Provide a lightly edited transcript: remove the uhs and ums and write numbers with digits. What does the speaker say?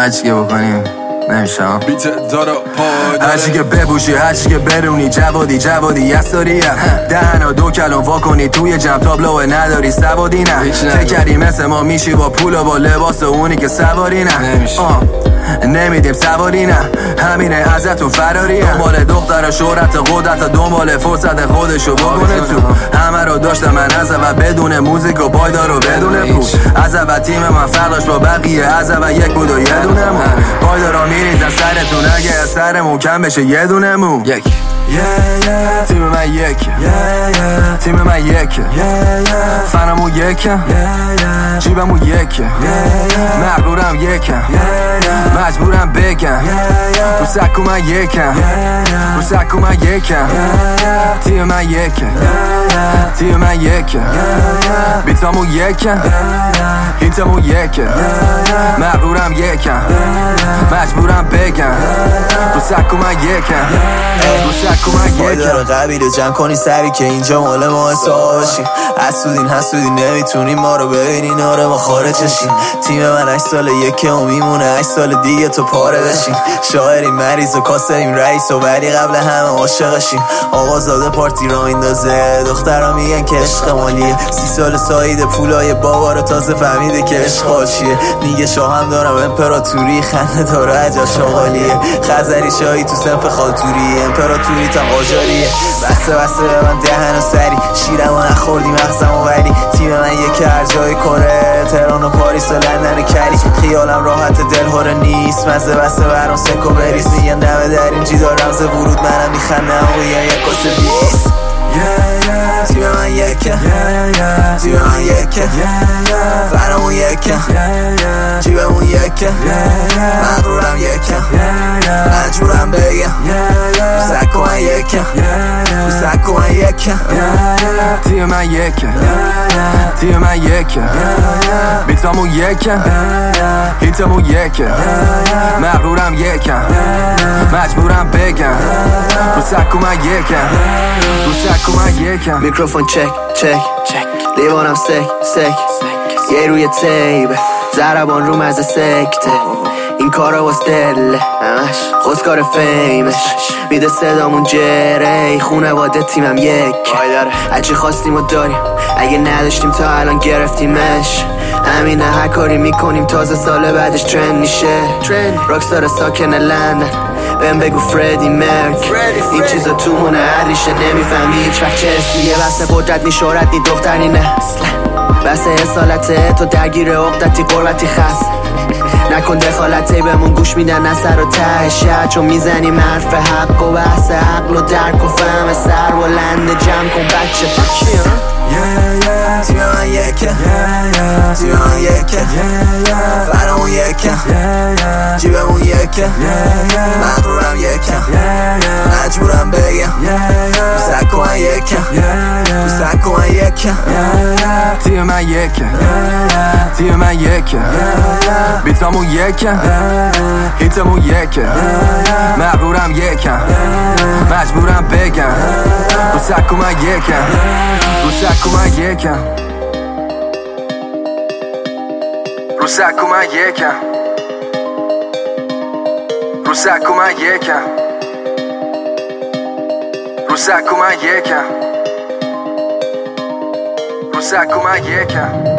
هرچی که بکنیم نمیشم هرچی که بپوشی هرچی که برونی جوادی یساریه دهنا دو کلم وا کنی توی جمع تابلوه نداری سوادی نه فکر کردی مثل ما میشی با پول و با لباس و اونی که سواری نه نمیدیم سواری نه همینه ازتون فراری دنبال دختر شهرت قدرت دنبال فرصت خودشو بکنه تو همه رو داشتم من از و بدون موزیک و پایدار و بدون پول از و تیم من فرقش با بقیه از و یک بود و یه دونه مون پایدارا میریزن سرتون اگه از سرمون کم بشه یه دونه مون تیم من یکه تیم من یکه فنمون یکه جیبمون یکه مغرورم یکم مجبورم بگم رو سکو من یکم رو سکو من یکم تیم من یکه تیم من یکه بیتامون یکم هیتمون یکه مغرورم یکم مجبورم بگم رو سکو من یکم رو سکو من یکم فایدار قبیله جمع کنی سری که اینجا مال ما حساب باشیم حسودین نمیتونیم ما رو ببینین آره ما خارجشیم تیم من 8 سال یکه و میمونه 8 سال دیگه تو پاره بشیم شاعریم مریض و کاسریم رئیس و ولی قبل همه عاشقشیم آقازاده پارتی را میندازه دخترها میگن که عشق مالیه 30 سال سایده پولای بابا رو تازه فهمیده که عشق چیه میگه شاهم دارم امپراتوری خنده داره عجب شغالیه خزری شاهی تو سنف خالتوری امپراتوری تا قاجاریه بسته به من دهن و سری شیرم و نخوردی مغزم و ولی تیم من یکی هر جای کره تهران و پاریس و لندن و کری خیالم راحت دلهوره نیست مزه بسته برام سکو بریز میگن دمه در این جیدار رمز ورود منم میخندم و یا یک کس بیست تیم من یکه تیم من یکه فرمون یکه جیبمون یکه مغرورم یکه مجبورم بگم سکو من یکه سکو من یکه تیم من یکه تیم من یکه بیتامون یکه هیتمون یکه مغرورم یکم مجبورم بگم رو سکو من یکم رو سکو من یکم میکروفون چک لیوانم سک یه روی تیبه ضربان رو مزه سکته این کارا واس دله همش خوزکار فیمش میده صدامون جره خونواده تیمم یک هرچی خواستیم و داریم اگه نداشتیم تا الان گرفتیمش همینه هر کاری میکنیم تازه سال بعدش ترند میشه راکستار ساکن لندن بهم بگو فردی مرک این چیزا تو مونه هر ریشه نمیفهمی هیچ وقت چه اسمیه بسه قدرت نی شهرت نی دختر نی نه بسه اصالته تو درگیر عقدتی قربتی خست نکن دخالتی بهمون گوش میدن از سر و ته شهر چون میزنیم حرف حق و بحث عقل و درک و فهم سر بلند جمع کن بچه تیم من یکه تیم من یکه فرمون یکه جیبمون یکه مغرورم یکه مجبورم بگم سکو من یکه سکو من یکه تیم من یکه تیم من یکه بیتامون یکه هیتمون یکه مغرورم یکم مجبورم بگم رو سکو من یکم رو سکو من یکم رو سکو من یکم رو سکو من یکم رو سکو من یکم رو سکو من یکم